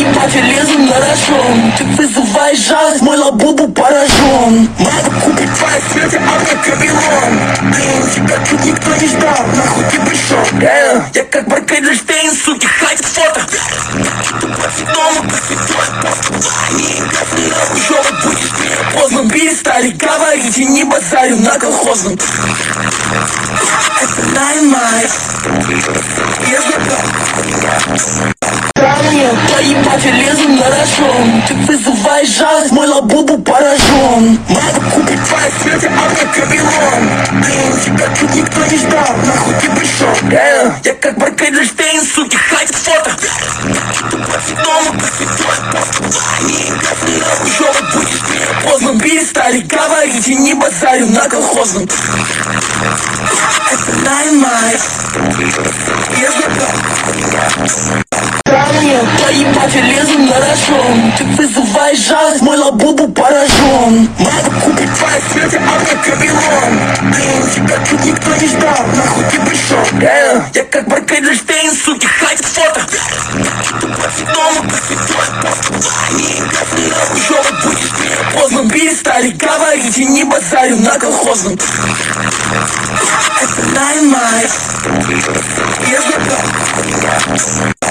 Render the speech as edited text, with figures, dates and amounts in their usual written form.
твои пати лезут на рожон. Ты вызываешь жалость, мой лабубу поражен. Мама купит твои цветы, а мне кабелон. Блин, тебя чуть никто не ждал, нахуй ты пришел. Я как Баркейдельштейн, суки, хватит фото. Хуёвый будешь поздно, перестали говорить и не базарю на колхозном. Это Dynamite. Я знаю. Твои пати лезут на рожон. Ты вызываешь жалость, мой лабубу поражен. Мама купит твои цветы, а мне кабелон. Блин, тебя чуть никто не ждал, нахуй ты пришел. Я как Баркейдельштейн, суки, хватит фото. Хуёвый будешь поздно, перестали говорить и не базарю на колхозном. Это Dynamite. Я знаю. Твои пати лезут на рожон. Ты вызываешь жалость, мой лабубу поражен. Мама купит твои цветы, а мне кабелон. Блин, тебя чуть никто не ждал, нахуй ты пришел. Я как Баркейдельштейн, суки, хватит фото. Хуёвый будешь поздно, перестали говорить и не базарю на колхозном. Это Dynamite. Я знаю.